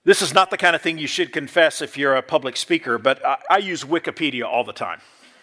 This is not the kind of thing you should confess if you're a public speaker, but I use Wikipedia all the time.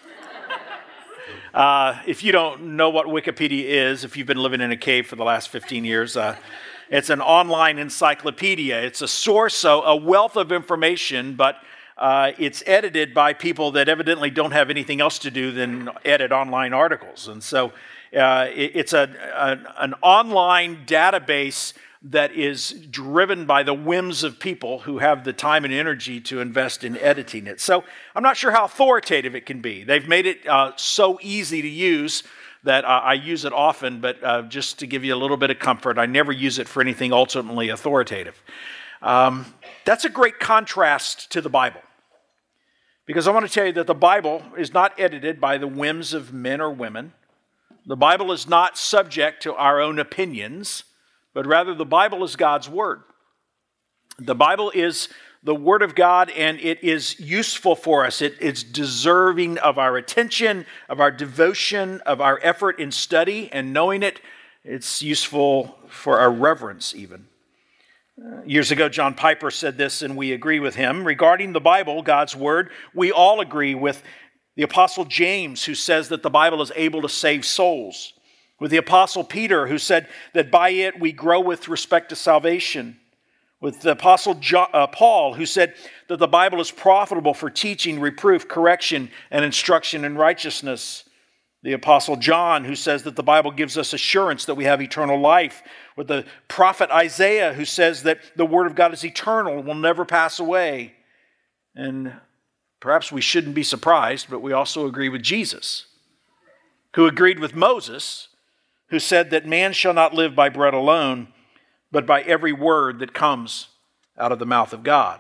If you don't know what Wikipedia is, if you've been living in a cave for the last 15 years, it's an online encyclopedia. It's a source, a wealth of information, but it's edited by people that evidently don't have anything else to do than edit online articles. And so it's an online database that is driven by the whims of people who have the time and energy to invest in editing it. So I'm not sure how authoritative it can be. They've made it so easy to use that I use it often, but just to give you a little bit of comfort, I never use it for anything ultimately authoritative. That's a great contrast to the Bible, because I want to tell you that the Bible is not edited by the whims of men or women. The Bible is not subject to our own opinions, but rather the Bible is God's Word. The Bible is the Word of God, and it is useful for us. It's deserving of our attention, of our devotion, of our effort in study and knowing it. It's useful for our reverence even. Years ago, John Piper said this, and we agree with him. Regarding the Bible, God's Word, we all agree with the Apostle James, who says that the Bible is able to save souls. With the Apostle Peter, who said that by it we grow with respect to salvation. With the Apostle Paul, who said that the Bible is profitable for teaching, reproof, correction, and instruction in righteousness. The Apostle John, who says that the Bible gives us assurance that we have eternal life. With the prophet Isaiah, who says that the Word of God is eternal and will never pass away. And perhaps we shouldn't be surprised, but we also agree with Jesus, who agreed with Moses, who said that man shall not live by bread alone, but by every word that comes out of the mouth of God.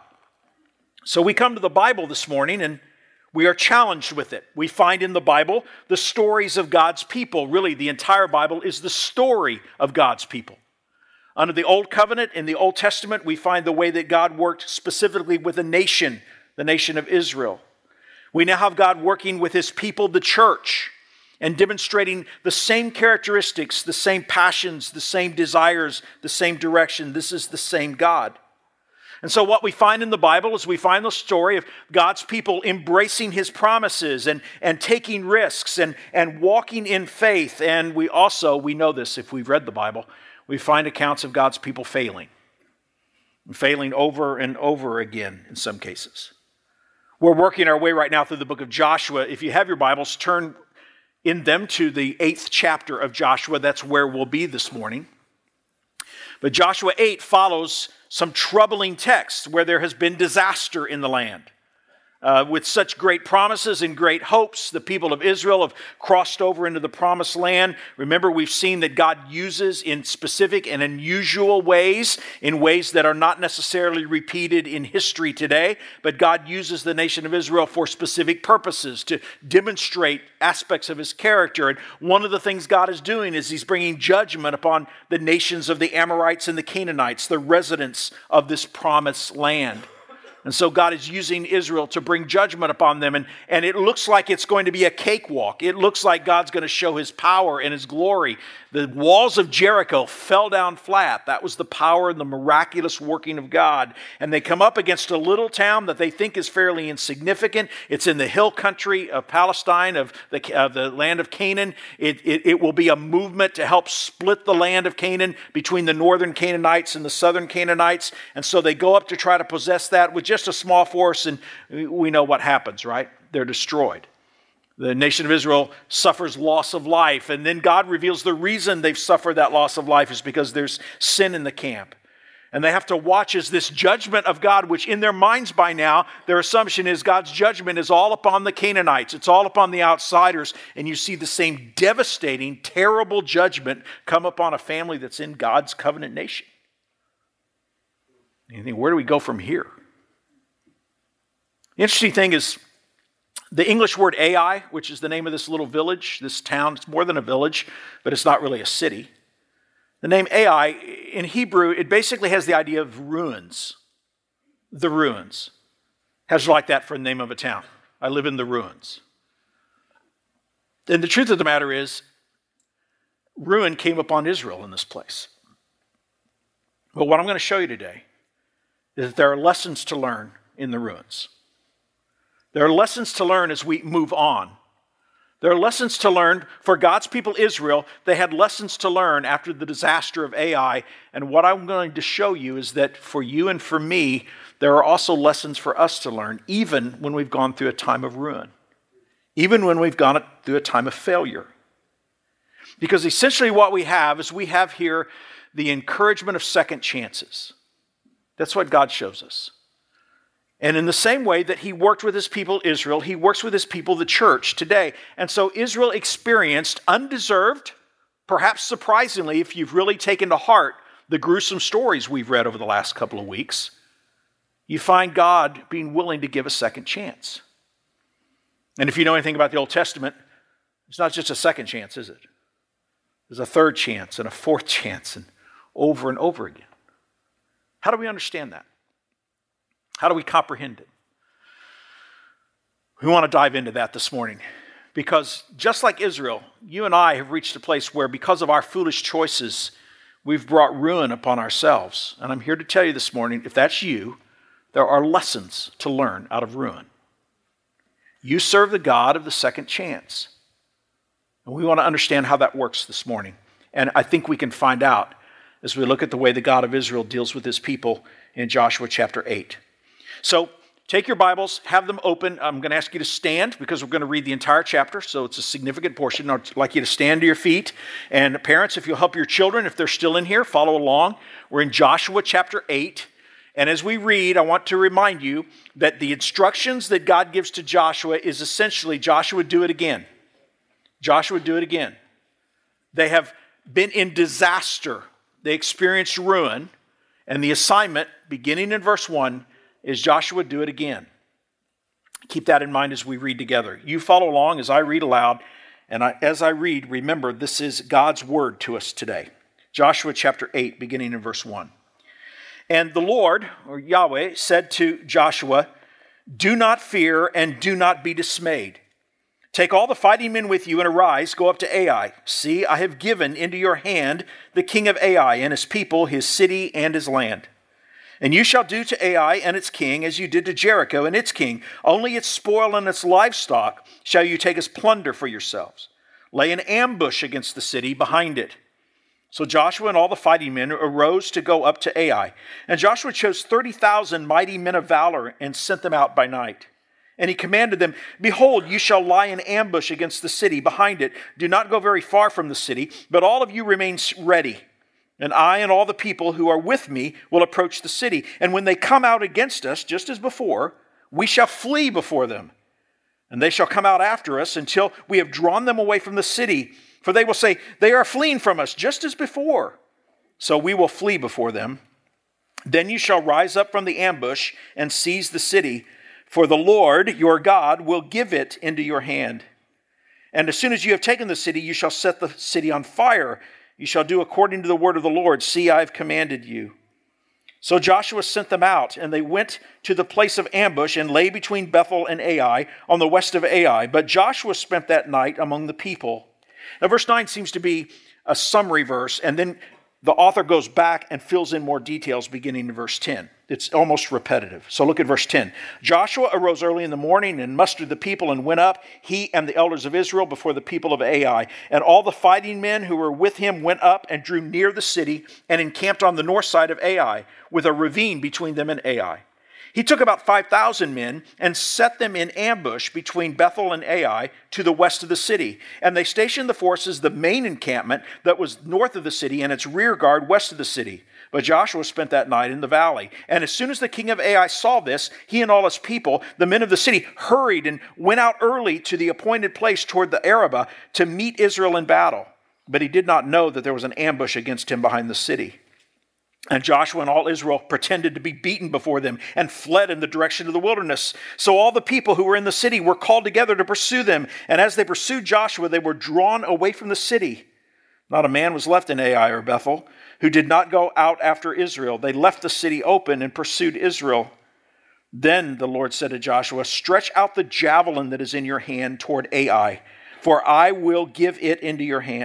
So we come to the Bible this morning, and we are challenged with it. We find in the Bible the stories of God's people. Really, the entire Bible is the story of God's people. Under the Old Covenant, in the Old Testament, we find the way that God worked specifically with a nation, the nation of Israel. We now have God working with His people, the church, and demonstrating the same characteristics, the same passions, the same desires, the same direction. This is the same God. And so what we find in the Bible is we find the story of God's people embracing His promises and taking risks and walking in faith. And we know this if we've read the Bible, we find accounts of God's people failing over and over again in some cases. We're working our way right now through the book of Joshua. If you have your Bibles, turn in them to the 8th chapter of Joshua. That's where we'll be this morning. But Joshua 8 follows some troubling texts where there has been disaster in the land. With such great promises and great hopes, the people of Israel have crossed over into the promised land. Remember, we've seen that God uses in specific and unusual ways, in ways that are not necessarily repeated in history today, but God uses the nation of Israel for specific purposes to demonstrate aspects of His character. And one of the things God is doing is He's bringing judgment upon the nations of the Amorites and the Canaanites, the residents of this promised land. And so God is using Israel to bring judgment upon them. And it looks like it's going to be a cakewalk. It looks like God's going to show His power and His glory. The walls of Jericho fell down flat. That was the power and the miraculous working of God. And they come up against a little town that they think is fairly insignificant. It's in the hill country of Palestine, of the land of Canaan. It will be a movement to help split the land of Canaan between the northern Canaanites and the southern Canaanites. And so they go up to try to possess that with just a small force, and we know what happens, right? They're destroyed. The nation of Israel suffers loss of life, and then God reveals the reason they've suffered that loss of life is because there's sin in the camp. And they have to watch as this judgment of God, which in their minds by now, their assumption is God's judgment is all upon the Canaanites. It's all upon the outsiders. And you see the same devastating, terrible judgment come upon a family that's in God's covenant nation. And you think, where do we go from here? The interesting thing is the English word Ai, which is the name of this little village, this town. It's more than a village, but it's not really a city. The name Ai, in Hebrew, it basically has the idea of ruins. The ruins. Has like that for the name of a town. I live in the ruins. And the truth of the matter is, ruin came upon Israel in this place. But what I'm going to show you today is that there are lessons to learn in the ruins. There are lessons to learn as we move on. There are lessons to learn for God's people Israel. They had lessons to learn after the disaster of Ai. And what I'm going to show you is that for you and for me, there are also lessons for us to learn, even when we've gone through a time of ruin, even when we've gone through a time of failure. Because essentially what we have is we have here the encouragement of second chances. That's what God shows us. And in the same way that he worked with his people Israel, he works with his people, the church, today. And so Israel experienced undeserved, perhaps surprisingly, if you've really taken to heart the gruesome stories we've read over the last couple of weeks, you find God being willing to give a second chance. And if you know anything about the Old Testament, it's not just a second chance, is it? There's a third chance and a fourth chance and over again. How do we understand that? How do we comprehend it? We want to dive into that this morning because just like Israel, you and I have reached a place where because of our foolish choices, we've brought ruin upon ourselves. And I'm here to tell you this morning, if that's you, there are lessons to learn out of ruin. You serve the God of the second chance. And we want to understand how that works this morning. And I think we can find out as we look at the way the God of Israel deals with his people in Joshua chapter 8. So take your Bibles, have them open. I'm going to ask you to stand because we're going to read the entire chapter, so it's a significant portion. I'd like you to stand to your feet. And parents, if you'll help your children, if they're still in here, follow along. We're in Joshua chapter 8. And as we read, I want to remind you that the instructions that God gives to Joshua is essentially, Joshua, do it again. Joshua, do it again. They have been in disaster. They experienced ruin. And the assignment, beginning in verse 1, is Joshua, do it again. Keep that in mind as we read together. You follow along as I read aloud. And as I read, remember, this is God's word to us today. Joshua chapter 8, beginning in verse 1. And the Lord, or Yahweh, said to Joshua, do not fear and do not be dismayed. Take all the fighting men with you and arise, go up to Ai. See, I have given into your hand the king of Ai and his people, his city and his land. And you shall do to Ai and its king as you did to Jericho and its king. Only its spoil and its livestock shall you take as plunder for yourselves. Lay an ambush against the city behind it. So Joshua and all the fighting men arose to go up to Ai. And Joshua chose 30,000 mighty men of valor and sent them out by night. And he commanded them, behold, you shall lie in ambush against the city behind it. Do not go very far from the city, but all of you remain ready. And I and all the people who are with me will approach the city. And when they come out against us, just as before, we shall flee before them. And they shall come out after us until we have drawn them away from the city. For they will say, they are fleeing from us, just as before. So we will flee before them. Then you shall rise up from the ambush and seize the city, for the Lord your God will give it into your hand. And as soon as you have taken the city, you shall set the city on fire. You shall do according to the word of the Lord. See, I have commanded you. So Joshua sent them out, and they went to the place of ambush and lay between Bethel and Ai on the west of Ai. But Joshua spent that night among the people. Now, verse 9 seems to be a summary verse, and then the author goes back and fills in more details beginning in verse 10. It's almost repetitive. So look at verse 10. Joshua arose early in the morning and mustered the people and went up, he and the elders of Israel, before the people of Ai. And all the fighting men who were with him went up and drew near the city and encamped on the north side of Ai, with a ravine between them and Ai. He took about 5,000 men and set them in ambush between Bethel and Ai to the west of the city. And they stationed the forces, the main encampment that was north of the city, and its rear guard west of the city. But Joshua spent that night in the valley. And as soon as the king of Ai saw this, he and all his people, the men of the city, hurried and went out early to the appointed place toward the Arabah to meet Israel in battle. But he did not know that there was an ambush against him behind the city. And Joshua and all Israel pretended to be beaten before them and fled in the direction of the wilderness. So all the people who were in the city were called together to pursue them. And as they pursued Joshua, they were drawn away from the city. Not a man was left in Ai or Bethel who did not go out after Israel. They left the city open and pursued Israel. Then the Lord said to Joshua, stretch out the javelin that is in your hand toward Ai, for I will give it into your hand.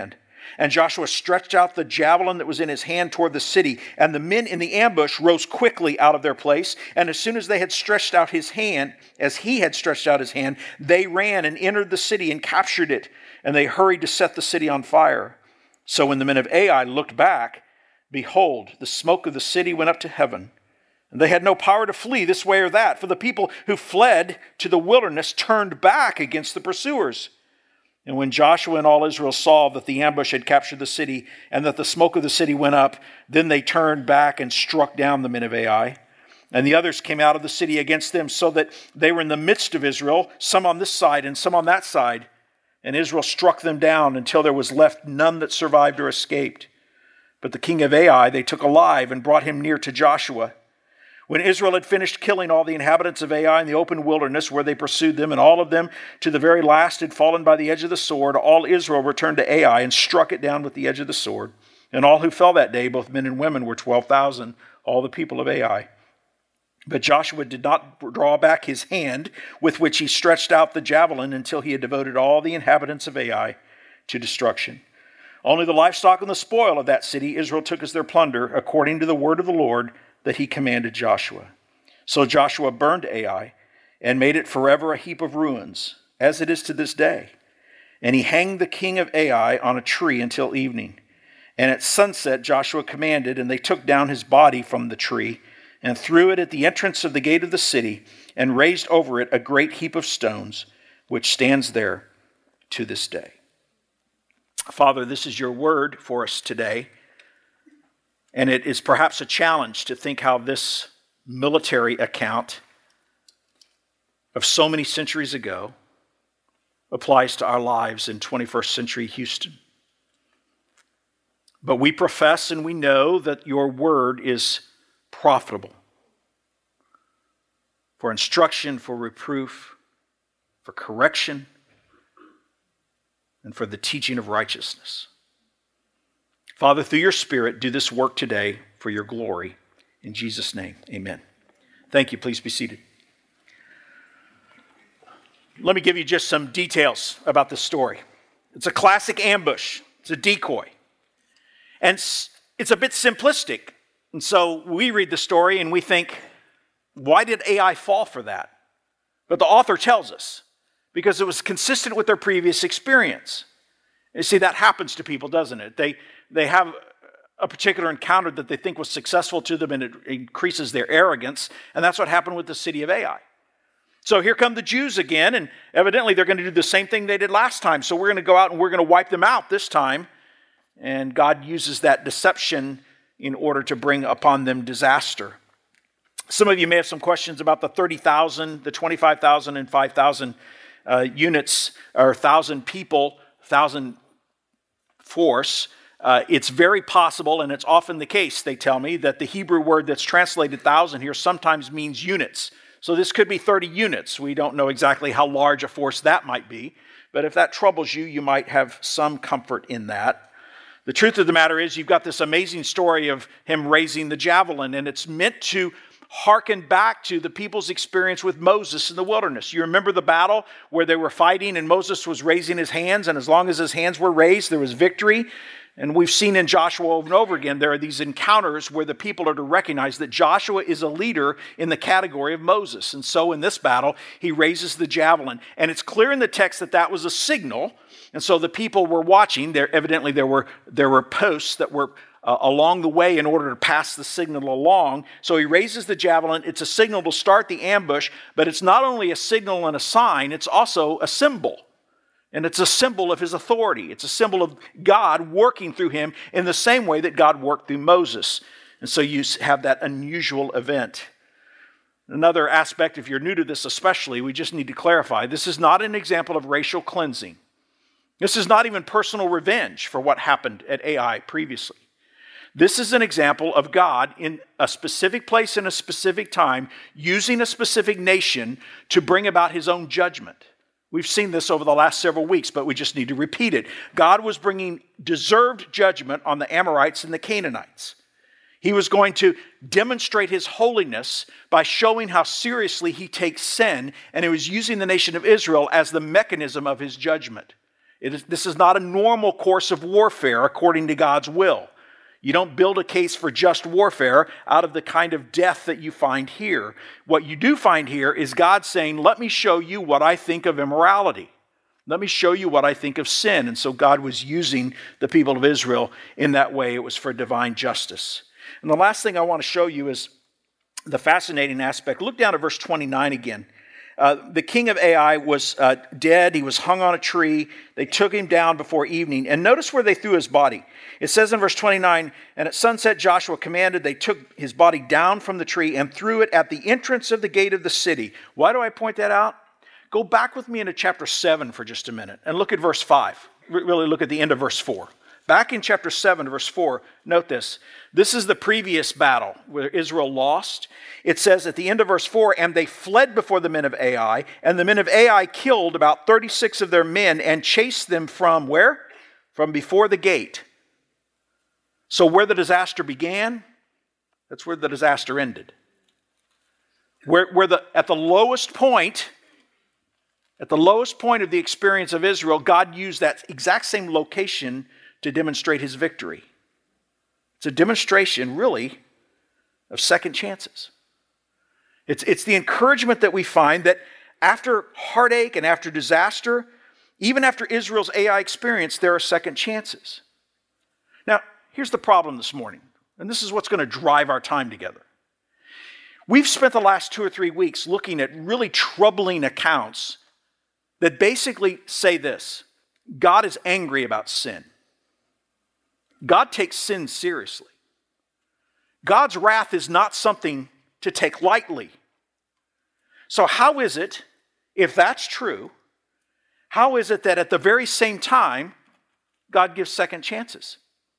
And Joshua stretched out the javelin that was in his hand toward the city, and the men in the ambush rose quickly out of their place. And as soon as they had stretched out his hand, as he had stretched out his hand, they ran and entered the city and captured it. And they hurried to set the city on fire. So when the men of Ai looked back, behold, the smoke of the city went up to heaven. And they had no power to flee this way or that, for the people who fled to the wilderness turned back against the pursuers. And when Joshua and all Israel saw that the ambush had captured the city and that the smoke of the city went up, then they turned back and struck down the men of Ai. And the others came out of the city against them, so that they were in the midst of Israel, some on this side and some on that side. And Israel struck them down until there was left none that survived or escaped. But the king of Ai they took alive and brought him near to Joshua. When Israel had finished killing all the inhabitants of Ai in the open wilderness where they pursued them, and all of them to the very last had fallen by the edge of the sword, all Israel returned to Ai and struck it down with the edge of the sword. And all who fell that day, both men and women, were 12,000, all the people of Ai. But Joshua did not draw back his hand with which he stretched out the javelin until he had devoted all the inhabitants of Ai to destruction. Only the livestock and the spoil of that city Israel took as their plunder, according to the word of the Lord that he commanded Joshua. So Joshua burned Ai and made it forever a heap of ruins, as it is to this day. And he hanged the king of Ai on a tree until evening. And at sunset Joshua commanded, and they took down his body from the tree and threw it at the entrance of the gate of the city and raised over it a great heap of stones, which stands there to this day. Father, this is your word for us today. And it is perhaps a challenge to think how this military account of so many centuries ago applies to our lives in 21st century Houston. But we profess and we know that your word is profitable for instruction, for reproof, for correction, and for the teaching of righteousness. Father, through your Spirit, do this work today for your glory. In Jesus' name, amen. Thank you. Please be seated. Let me give you just some details about this story. It's a classic ambush. It's a decoy. And it's a bit simplistic. And so we read the story and we think, why did Ai fall for that? But the author tells us, because it was consistent with their previous experience. You see, that happens to people, doesn't it? They have a particular encounter that they think was successful to them, and it increases their arrogance. And that's what happened with the city of Ai. So here come the Jews again, and evidently they're going to do the same thing they did last time. So we're going to go out and we're going to wipe them out this time. And God uses that deception in order to bring upon them disaster. Some of you may have some questions about the 30,000, the 25,000, and 5,000 units, or 1,000 people, 1,000 force. It's very possible, and it's often the case, they tell me, that the Hebrew word that's translated 1,000 here sometimes means units. So this could be 30 units. We don't know exactly how large a force that might be, but if that troubles you, you might have some comfort in that. The truth of the matter is, you've got this amazing story of him raising the javelin, and it's meant to hearken back to the people's experience with Moses in the wilderness. You remember the battle where they were fighting and Moses was raising his hands, and as long as his hands were raised, there was victory. And we've seen in Joshua over and over again, there are these encounters where the people are to recognize that Joshua is a leader in the category of Moses. And so in this battle, he raises the javelin. And it's clear in the text that that was a signal. And so the people were watching. Evidently there were posts that were along the way in order to pass the signal along. So he raises the javelin. It's a signal to start the ambush, but it's not only a signal and a sign, it's also a symbol. And it's a symbol of his authority. It's a symbol of God working through him in the same way that God worked through Moses. And so you have that unusual event. Another aspect, if you're new to this especially, we just need to clarify, this is not an example of racial cleansing. This is not even personal revenge for what happened at Ai previously. This is an example of God in a specific place in a specific time, using a specific nation to bring about his own judgment. We've seen this over the last several weeks, but we just need to repeat it. God was bringing deserved judgment on the Amorites and the Canaanites. He was going to demonstrate his holiness by showing how seriously he takes sin, and he was using the nation of Israel as the mechanism of his judgment. This is not a normal course of warfare according to God's will. You don't build a case for just warfare out of the kind of death that you find here. What you do find here is God saying, let me show you what I think of immorality. Let me show you what I think of sin. And so God was using the people of Israel in that way. It was for divine justice. And the last thing I want to show you is the fascinating aspect. Look down at verse 29 again. The king of Ai was dead. He was hung on a tree. They took him down before evening. And notice where they threw his body. It says in verse 29, and at sunset Joshua commanded, they took his body down from the tree and threw it at the entrance of the gate of the city. Why do I point that out? Go back with me into chapter 7 for just a minute and look at verse 5. Really look at the end of verse 4. Back in chapter 7, verse 4, note this. This is the previous battle where Israel lost. It says at the end of verse 4, and they fled before the men of Ai, and the men of Ai killed about 36 of their men and chased them from where? From before the gate. So where the disaster began, that's where the disaster ended. At the lowest point of the experience of Israel, God used that exact same location to demonstrate his victory. It's a demonstration, really, of second chances. It's the encouragement that we find that after heartache and after disaster, even after Israel's Ai experience, there are second chances. Now, here's the problem this morning, and this is what's going to drive our time together. We've spent the last 2 or 3 weeks looking at really troubling accounts that basically say this: God is angry about sin. God takes sin seriously. God's wrath is not something to take lightly. So how is it, if that's true, how is it that at the very same time, God gives second chances?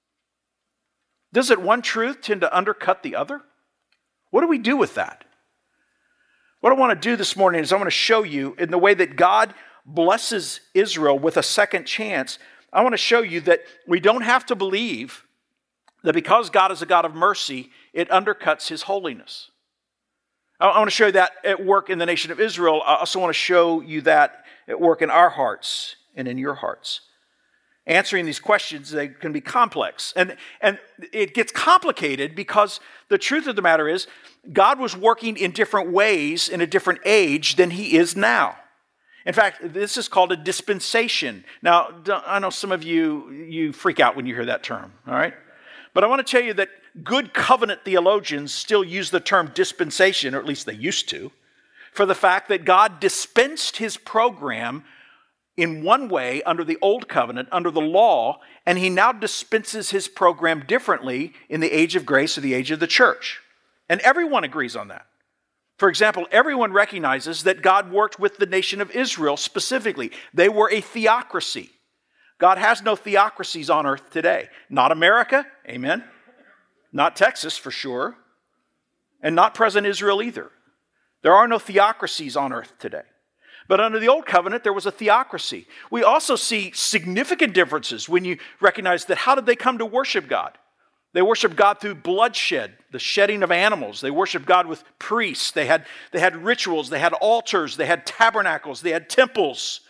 Doesn't one truth tend to undercut the other? What do we do with that? What I want to do this morning is I want to show you in the way that God blesses Israel with a second chance. I want to show you that we don't have to believe that because God is a God of mercy, it undercuts his holiness. I want to show you that at work in the nation of Israel. I also want to show you that at work in our hearts and in your hearts. Answering these questions, they can be complex. And it gets complicated because the truth of the matter is God was working in different ways in a different age than he is now. In fact, this is called a dispensation. Now, I know some of you freak out when you hear that term, all right? But I want to tell you that good covenant theologians still use the term dispensation, or at least they used to, for the fact that God dispensed his program in one way under the old covenant, under the law, and he now dispenses his program differently in the age of grace or the age of the church. And everyone agrees on that. For example, everyone recognizes that God worked with the nation of Israel specifically. They were a theocracy. God has no theocracies on earth today. Not America, amen. Not Texas, for sure. And not present Israel either. There are no theocracies on earth today. But under the Old Covenant, there was a theocracy. We also see significant differences when you recognize that how did they come to worship God? They worshiped God through bloodshed, the shedding of animals. They worshiped God with priests. They had rituals. They had altars. They had tabernacles. They had temples.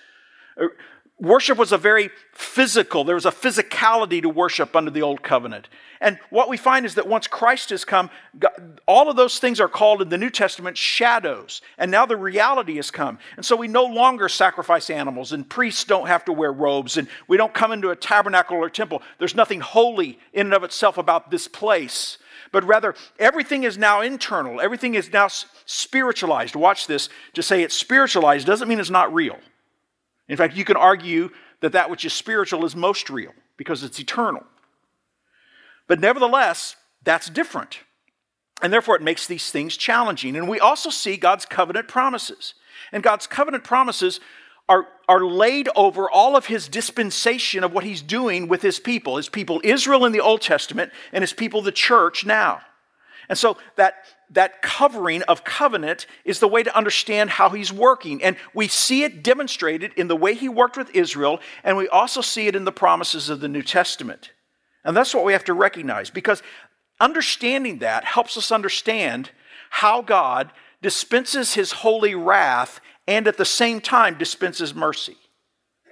Worship was a very physical. There was a physicality to worship under the Old Covenant. And what we find is that once Christ has come, all of those things are called in the New Testament shadows. And now the reality has come. And so we no longer sacrifice animals, and priests don't have to wear robes, and we don't come into a tabernacle or temple. There's nothing holy in and of itself about this place. But rather, everything is now internal. Everything is now spiritualized. Watch this. To say it's spiritualized doesn't mean it's not real. In fact, you can argue that that which is spiritual is most real because it's eternal. But nevertheless, that's different. And therefore, it makes these things challenging. And we also see God's covenant promises. And God's covenant promises are laid over all of his dispensation of what he's doing with his people Israel in the Old Testament, and his people, the church, now. And so that covering of covenant is the way to understand how he's working. And we see it demonstrated in the way he worked with Israel, and we also see it in the promises of the New Testament. And that's what we have to recognize, because understanding that helps us understand how God dispenses his holy wrath and at the same time dispenses mercy.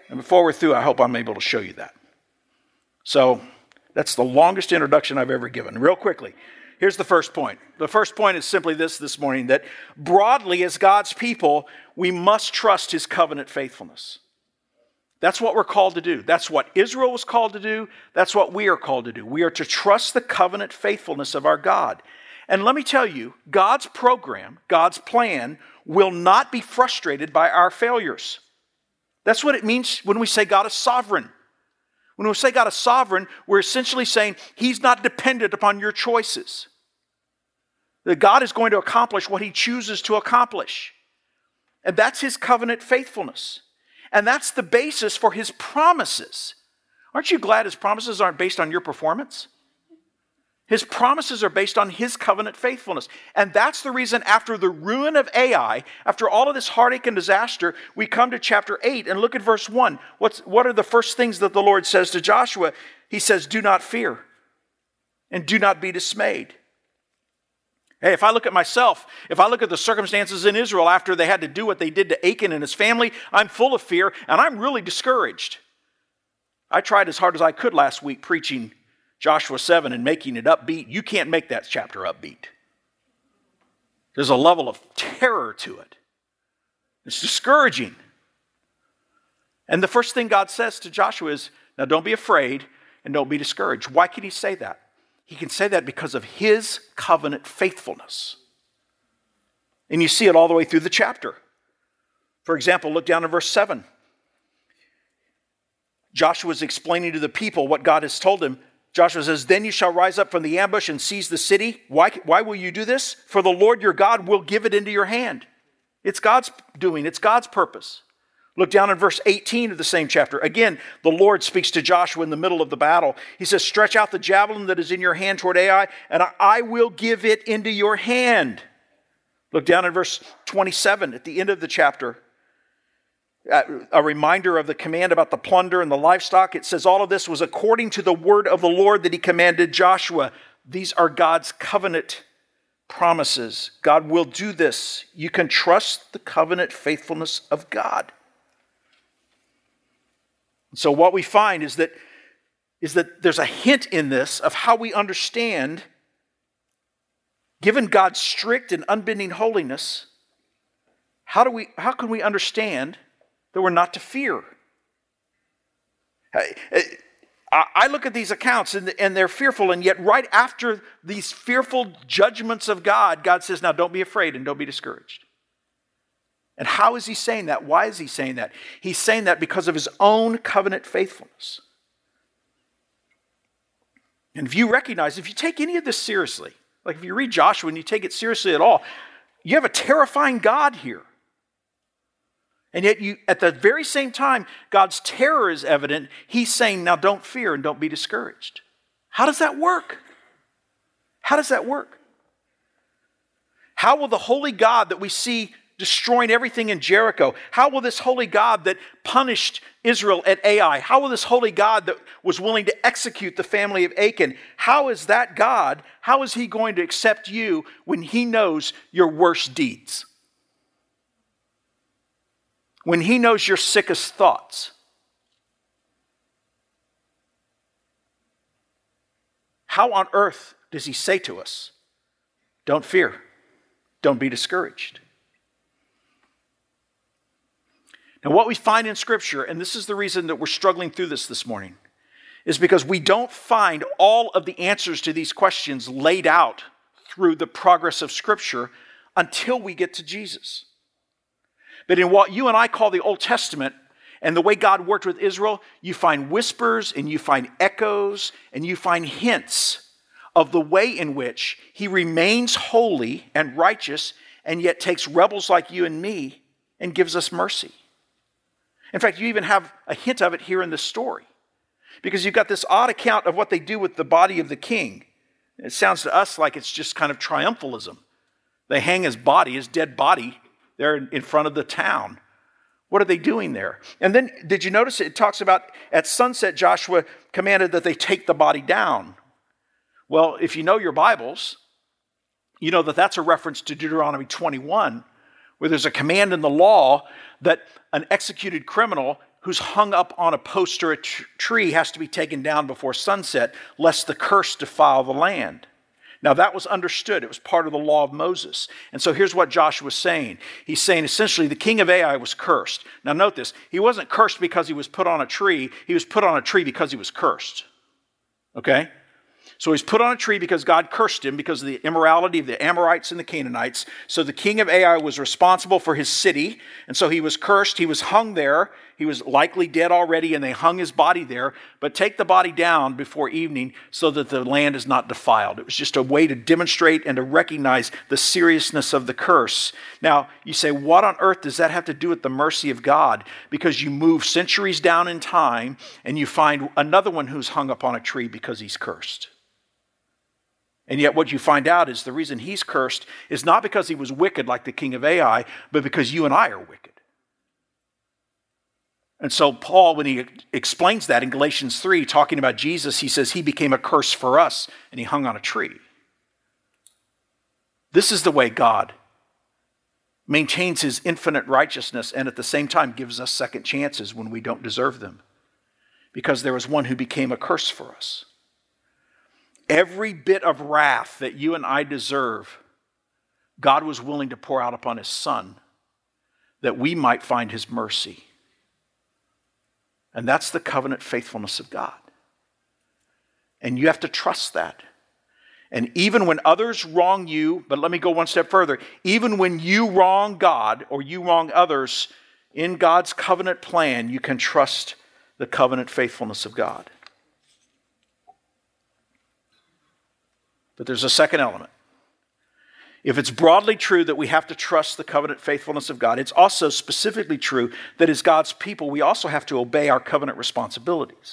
And before we're through, I hope I'm able to show you that. So that's the longest introduction I've ever given. Real quickly, here's the first point. The first point is simply this morning, that broadly as God's people, we must trust his covenant faithfulness. That's what we're called to do. That's what Israel was called to do. That's what we are called to do. We are to trust the covenant faithfulness of our God. And let me tell you, God's program, God's plan, will not be frustrated by our failures. That's what it means when we say God is sovereign. When we say God is sovereign, we're essentially saying he's not dependent upon your choices. That God is going to accomplish what he chooses to accomplish. And that's his covenant faithfulness. And that's the basis for his promises. Aren't you glad his promises aren't based on your performance? His promises are based on his covenant faithfulness. And that's the reason after the ruin of Ai, after all of this heartache and disaster, we come to chapter 8 and look at verse 1. What are the first things that the Lord says to Joshua? He says, do not fear and do not be dismayed. Hey, if I look at myself, if I look at the circumstances in Israel after they had to do what they did to Achan and his family, I'm full of fear and I'm really discouraged. I tried as hard as I could last week preaching Joshua 7 and making it upbeat. You can't make that chapter upbeat. There's a level of terror to it. It's discouraging. And the first thing God says to Joshua is, now don't be afraid and don't be discouraged. Why can he say that? He can say that because of his covenant faithfulness. And you see it all the way through the chapter. For example, look down at verse 7. Joshua is explaining to the people what God has told him. Joshua says, then you shall rise up from the ambush and seize the city. Why will you do this? For the Lord your God will give it into your hand. It's God's doing. It's God's purpose. Look down in verse 18 of the same chapter. Again, the Lord speaks to Joshua in the middle of the battle. He says, stretch out the javelin that is in your hand toward Ai, and I will give it into your hand. Look down in verse 27 at the end of the chapter. A reminder of the command about the plunder and the livestock. It says all of this was according to the word of the Lord that he commanded Joshua. These are God's covenant promises. God will do this. You can trust the covenant faithfulness of God. So what we find is that there's a hint in this of how we understand, given God's strict and unbending holiness, how can we understand that we're not to fear? I look at these accounts and they're fearful, and yet right after these fearful judgments of God, God says, now don't be afraid and don't be discouraged. And how is he saying that? Why is he saying that? He's saying that because of his own covenant faithfulness. And if you take any of this seriously, like if you read Joshua and you take it seriously at all, you have a terrifying God here. And yet at the very same time, God's terror is evident. He's saying, now don't fear and don't be discouraged. How does that work? How does that work? How will the holy God that we see destroying everything in Jericho, how will this holy God that punished Israel at Ai, how will this holy God that was willing to execute the family of Achan, how is that God, how is he going to accept you when he knows your worst deeds? When he knows your sickest thoughts? How on earth does he say to us, don't fear, don't be discouraged? Now, what we find in Scripture, and this is the reason that we're struggling through this morning, is because we don't find all of the answers to these questions laid out through the progress of Scripture until we get to Jesus. But in what you and I call the Old Testament, and the way God worked with Israel, you find whispers and you find echoes and you find hints of the way in which he remains holy and righteous and yet takes rebels like you and me and gives us mercy. In fact, you even have a hint of it here in this story, because you've got this odd account of what they do with the body of the king. It sounds to us like it's just kind of triumphalism. They hang his body, his dead body, there in front of the town. What are they doing there? And then, did you notice it talks about at sunset, Joshua commanded that they take the body down. Well, if you know your Bibles, you know that that's a reference to Deuteronomy 21, where there's a command in the law that an executed criminal who's hung up on a post or a tree has to be taken down before sunset, lest the curse defile the land. Now that was understood. It was part of the law of Moses. And so here's what Joshua's saying. He's saying essentially the king of Ai was cursed. Now note this. He wasn't cursed because he was put on a tree. He was put on a tree because he was cursed. Okay? So he's put on a tree because God cursed him because of the immorality of the Amorites and the Canaanites. So the king of Ai was responsible for his city. And so he was cursed. He was hung there. He was likely dead already, and they hung his body there. But take the body down before evening so that the land is not defiled. It was just a way to demonstrate and to recognize the seriousness of the curse. Now, you say, what on earth does that have to do with the mercy of God? Because you move centuries down in time, and you find another one who's hung up on a tree because he's cursed. And yet what you find out is the reason he's cursed is not because he was wicked like the king of Ai, but because you and I are wicked. And so Paul, when he explains that in Galatians 3, talking about Jesus, he says he became a curse for us and he hung on a tree. This is the way God maintains his infinite righteousness and at the same time gives us second chances when we don't deserve them. Because there was one who became a curse for us. Every bit of wrath that you and I deserve, God was willing to pour out upon his Son that we might find his mercy. And that's the covenant faithfulness of God. And you have to trust that. And even when others wrong you, but let me go one step further, even when you wrong God or you wrong others, in God's covenant plan, you can trust the covenant faithfulness of God. But there's a second element. If it's broadly true that we have to trust the covenant faithfulness of God, it's also specifically true that as God's people, we also have to obey our covenant responsibilities.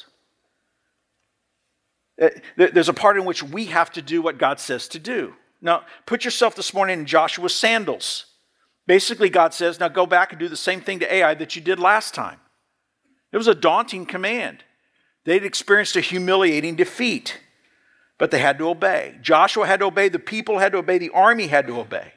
There's a part in which we have to do what God says to do. Now, put yourself this morning in Joshua's sandals. Basically, God says, now go back and do the same thing to Ai that you did last time. It was a daunting command. They'd experienced a humiliating defeat. But they had to obey. Joshua had to obey. The people had to obey. The army had to obey.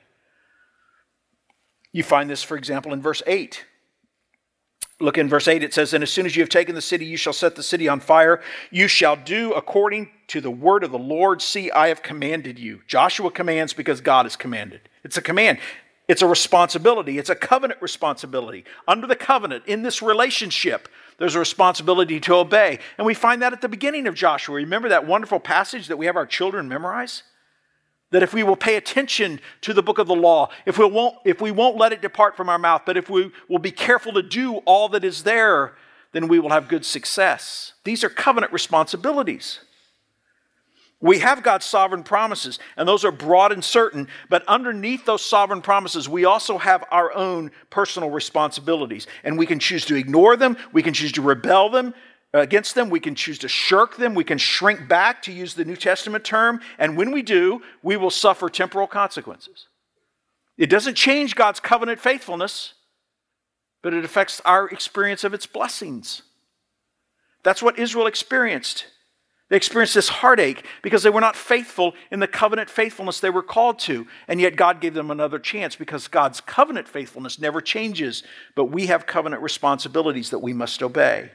You find this, for example, in verse 8. Look in verse 8. It says, and as soon as you have taken the city, you shall set the city on fire. You shall do according to the word of the Lord. See, I have commanded you. Joshua commands because God has commanded. It's a command. It's a responsibility. It's a covenant responsibility. Under the covenant, in this relationship, there's a responsibility to obey. And we find that at the beginning of Joshua. Remember that wonderful passage that we have our children memorize? That if we will pay attention to the book of the law, if we won't let it depart from our mouth, but if we will be careful to do all that is there, then we will have good success. These are covenant responsibilities. We have God's sovereign promises, and those are broad and certain, but underneath those sovereign promises, we also have our own personal responsibilities. And we can choose to ignore them, we can choose to rebel against them, we can choose to shirk them, we can shrink back, to use the New Testament term, and when we do, we will suffer temporal consequences. It doesn't change God's covenant faithfulness, but it affects our experience of its blessings. That's what Israel experienced. They experienced this heartache because they were not faithful in the covenant faithfulness they were called to. And yet God gave them another chance because God's covenant faithfulness never changes. But we have covenant responsibilities that we must obey.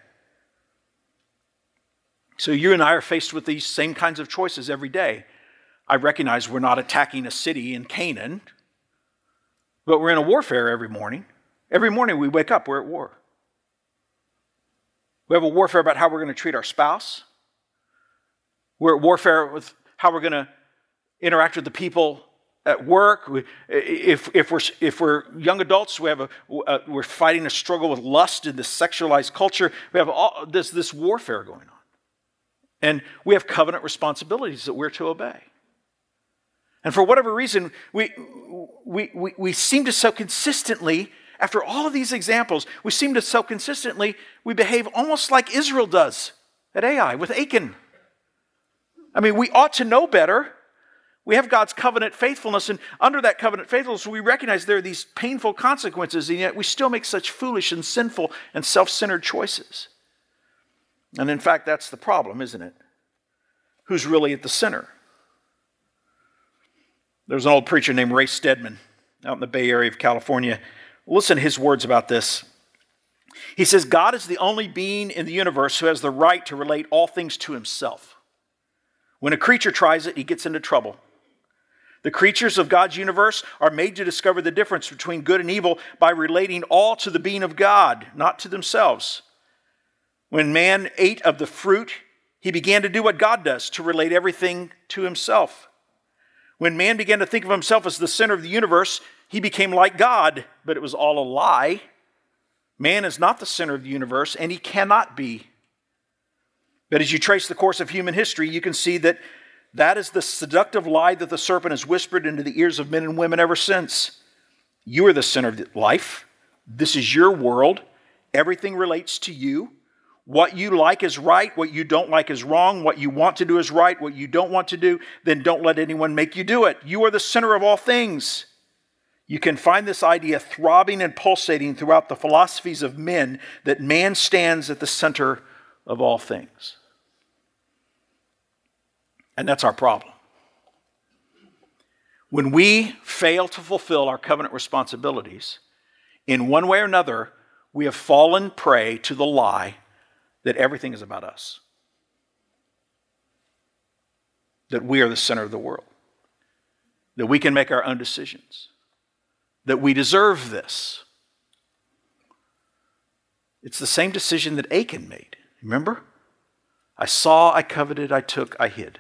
So you and I are faced with these same kinds of choices every day. I recognize we're not attacking a city in Canaan, but we're in a warfare every morning. Every morning we wake up, we're at war. We have a warfare about how we're going to treat our spouse. We're at warfare with how we're going to interact with the people at work. If we're young adults, we're fighting a struggle with lust in this sexualized culture. We have all this warfare going on. And we have covenant responsibilities that we're to obey. And for whatever reason, we seem to so consistently, after all of these examples, we behave almost like Israel does at Ai with Achan. I mean, we ought to know better. We have God's covenant faithfulness, and under that covenant faithfulness, we recognize there are these painful consequences, and yet we still make such foolish and sinful and self-centered choices. And in fact, that's the problem, isn't it? Who's really at the center? There's an old preacher named Ray Stedman out in the Bay Area of California. Listen to his words about this. He says God is the only being in the universe who has the right to relate all things to himself. When a creature tries it, he gets into trouble. The creatures of God's universe are made to discover the difference between good and evil by relating all to the being of God, not to themselves. When man ate of the fruit, he began to do what God does, to relate everything to himself. When man began to think of himself as the center of the universe, he became like God, but it was all a lie. Man is not the center of the universe, and he cannot be. But as you trace the course of human history, you can see that that is the seductive lie that the serpent has whispered into the ears of men and women ever since. You are the center of life. This is your world. Everything relates to you. What you like is right. What you don't like is wrong. What you want to do is right. What you don't want to do, then don't let anyone make you do it. You are the center of all things. You can find this idea throbbing and pulsating throughout the philosophies of men, that man stands at the center of all things. And that's our problem. When we fail to fulfill our covenant responsibilities, in one way or another, we have fallen prey to the lie that everything is about us. That we are the center of the world. That we can make our own decisions. That we deserve this. It's the same decision that Achan made. Remember? I saw, I coveted, I took, I hid.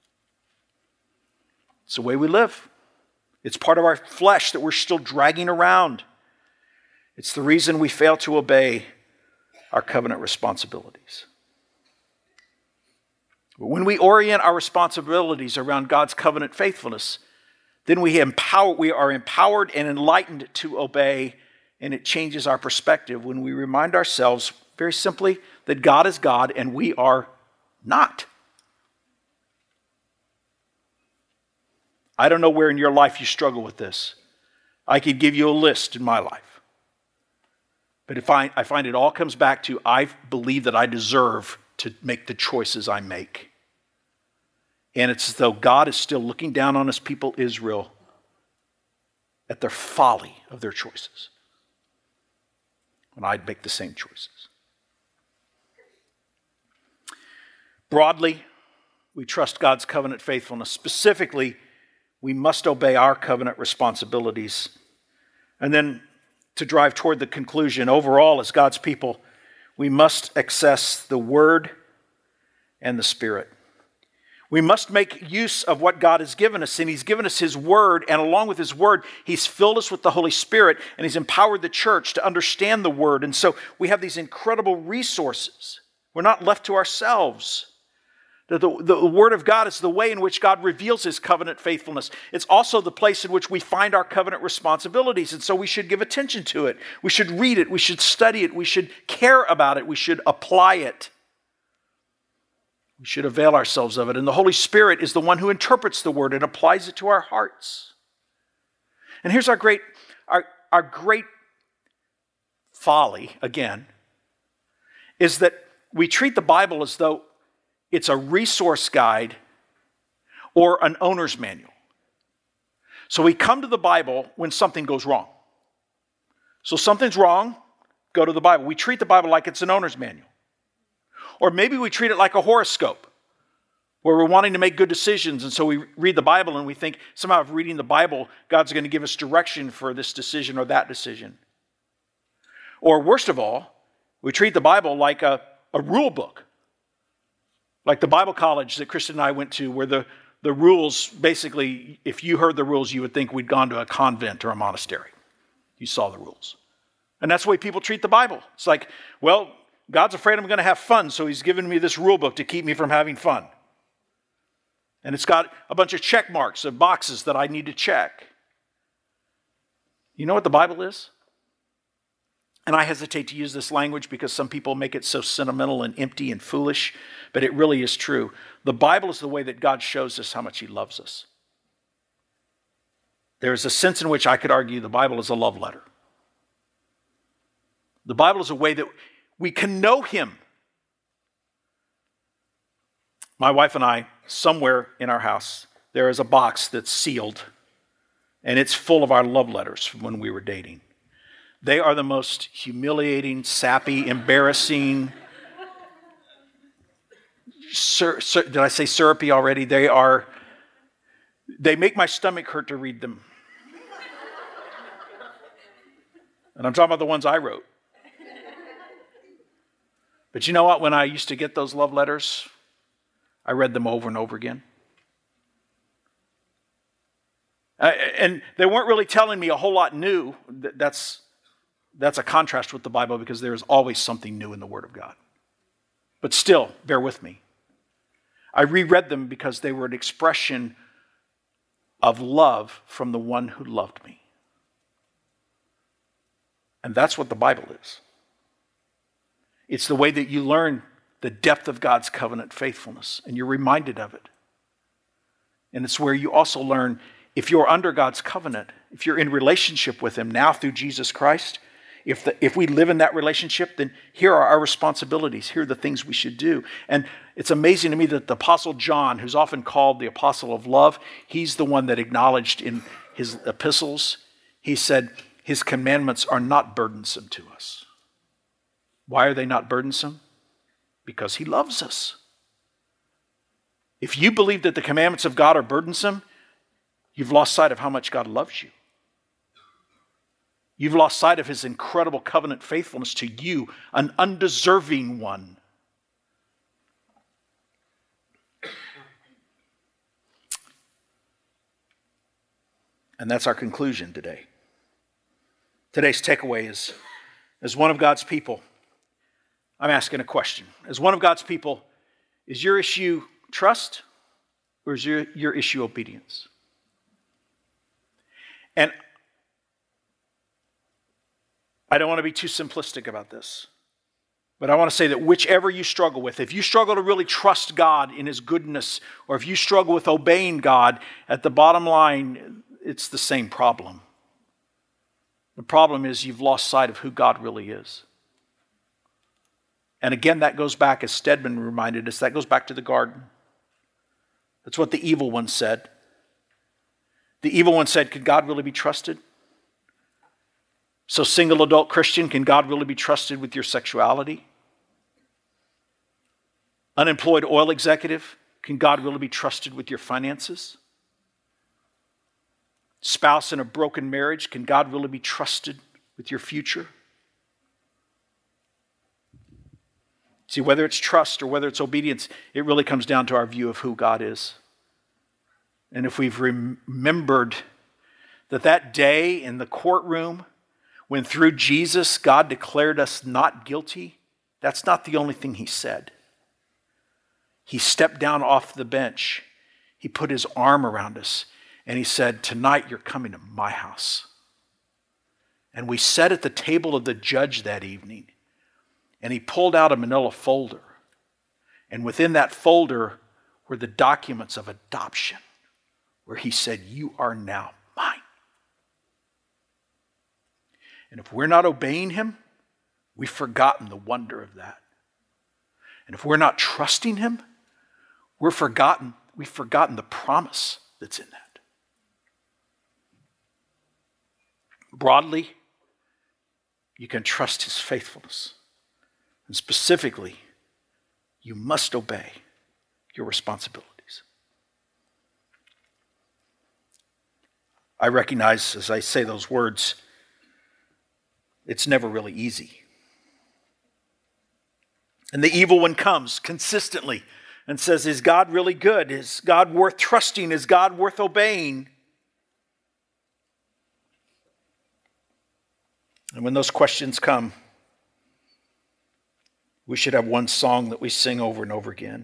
It's the way we live. It's part of our flesh that we're still dragging around. It's the reason we fail to obey our covenant responsibilities. But when we orient our responsibilities around God's covenant faithfulness, then we are empowered and enlightened to obey, and it changes our perspective when we remind ourselves very simply that God is God and we are not. I don't know where in your life you struggle with this. I could give you a list in my life. But I find it all comes back to I believe that I deserve to make the choices I make. And it's as though God is still looking down on his people Israel at their folly of their choices. And I'd make the same choices. Broadly, we trust God's covenant faithfulness. Specifically, we must obey our covenant responsibilities. And then to drive toward the conclusion, overall, as God's people, we must access the Word and the Spirit. We must make use of what God has given us, and He's given us His Word, and along with His Word, He's filled us with the Holy Spirit, and He's empowered the church to understand the Word. And so we have these incredible resources. We're not left to ourselves. The Word of God is the way in which God reveals His covenant faithfulness. It's also the place in which we find our covenant responsibilities, and so we should give attention to it. We should read it. We should study it. We should care about it. We should apply it. We should avail ourselves of it. And the Holy Spirit is the one who interprets the Word and applies it to our hearts. And here's our great folly, again, is that we treat the Bible as though it's a resource guide or an owner's manual. So we come to the Bible when something goes wrong. So something's wrong, go to the Bible. We treat the Bible like it's an owner's manual. Or maybe we treat it like a horoscope, where we're wanting to make good decisions, and so we read the Bible and we think somehow if reading the Bible, God's going to give us direction for this decision or that decision. Or worst of all, we treat the Bible like a rule book. Like the Bible college that Kristen and I went to, where the rules, basically, if you heard the rules, you would think we'd gone to a convent or a monastery. You saw the rules. And that's the way people treat the Bible. It's like, well, God's afraid I'm going to have fun, so He's given me this rule book to keep me from having fun. And it's got a bunch of check marks and boxes that I need to check. You know what the Bible is? And I hesitate to use this language because some people make it so sentimental and empty and foolish, but it really is true. The Bible is the way that God shows us how much He loves us. There's a sense in which I could argue the Bible is a love letter. The Bible is a way that we can know Him. My wife and I, somewhere in our house, there is a box that's sealed, and it's full of our love letters from when we were dating. They are the most humiliating, sappy, embarrassing, did I say syrupy already? They make my stomach hurt to read them. And I'm talking about the ones I wrote. But you know what? When I used to get those love letters, I read them over and over again. And they weren't really telling me a whole lot new. That's a contrast with the Bible because there is always something new in the Word of God. But still, bear with me. I reread them because they were an expression of love from the one who loved me. And that's what the Bible is. It's the way that you learn the depth of God's covenant faithfulness, and you're reminded of it. And it's where you also learn, if you're under God's covenant, if you're in relationship with Him now through Jesus Christ, if we live in that relationship, then here are our responsibilities. Here are the things we should do. And it's amazing to me that the Apostle John, who's often called the Apostle of Love, he's the one that acknowledged in his epistles, he said, His commandments are not burdensome to us. Why are they not burdensome? Because He loves us. If you believe that the commandments of God are burdensome, you've lost sight of how much God loves you. You've lost sight of His incredible covenant faithfulness to you, an undeserving one. And that's our conclusion today. Today's takeaway is, as one of God's people, I'm asking a question. As one of God's people, is your issue trust or is your issue obedience? And I don't want to be too simplistic about this, but I want to say that whichever you struggle with, if you struggle to really trust God in His goodness, or if you struggle with obeying God, at the bottom line, it's the same problem. The problem is you've lost sight of who God really is. And again, that goes back, as Stedman reminded us, that goes back to the garden. That's what the evil one said. The evil one said, could God really be trusted? So single adult Christian, can God really be trusted with your sexuality? Unemployed oil executive, can God really be trusted with your finances? Spouse in a broken marriage, can God really be trusted with your future? See, whether it's trust or whether it's obedience, it really comes down to our view of who God is. And if we've remembered that day in the courtroom, when through Jesus God declared us not guilty, that's not the only thing He said. He stepped down off the bench. He put His arm around us and He said, tonight you're coming to my house. And we sat at the table of the judge that evening, and He pulled out a manila folder. And within that folder were the documents of adoption, where He said, you are now mine. And if we're not obeying Him, we've forgotten the wonder of that. And if we're not trusting Him, we've forgotten the promise that's in that. Broadly, you can trust His faithfulness. And specifically, you must obey your responsibilities. I recognize as I say those words, it's never really easy. And the evil one comes consistently and says, is God really good? Is God worth trusting? Is God worth obeying? And when those questions come, we should have one song that we sing over and over again.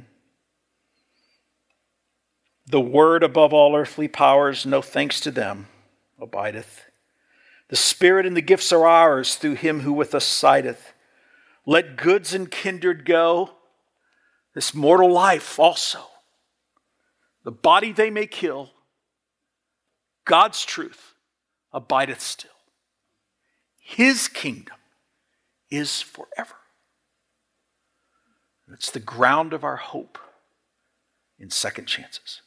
The word above all earthly powers, no thanks to them, abideth. The Spirit and the gifts are ours through Him who with us sideth. Let goods and kindred go, this mortal life also. The body they may kill, God's truth abideth still. His kingdom is forever. It's the ground of our hope in second chances.